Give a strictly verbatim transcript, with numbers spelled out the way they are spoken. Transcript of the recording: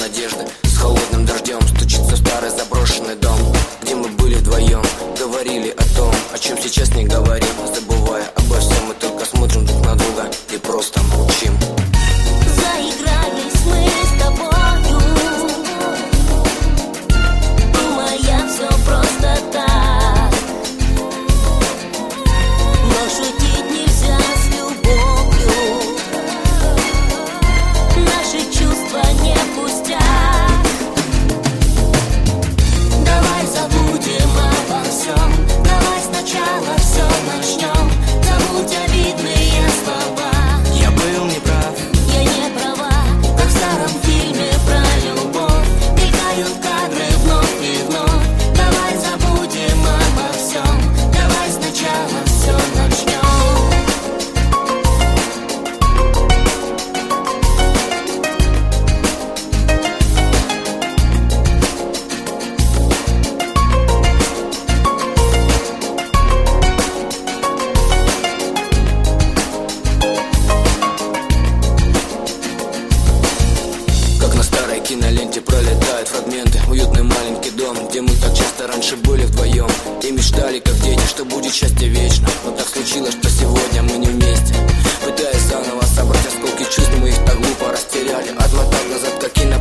надежды. С холодным дождем стучится в старый заброшенный дом, где мы были вдвоем, говорили о том, о чем сейчас не говорим. Забывая обо всем, мы только смотрим друг на друга и просто молчим. Заигрались мы с тобою, думая, все просто так. Но шутить нельзя с любовью, наши чувства не пустяк. Давай забудем обо всем, давай сначала все начнем. Забудь обидные слова. Я был неправ, Я не права, как в старом фильме про любовь. Мелькают кадры вновь и вновь. Давай забудем обо всем, давай сначала все начнем. как на старой киноленте пролетают фрагменты. Уютный маленький дом, где мы так часто раньше были вдвоем и мечтали, как дети, что будет счастье вечно. Но так случилось, что сегодня мы не вместе. Пытаясь заново собрать осколки чувств, мы их так глупо растеряли, отмотав назад, как кино.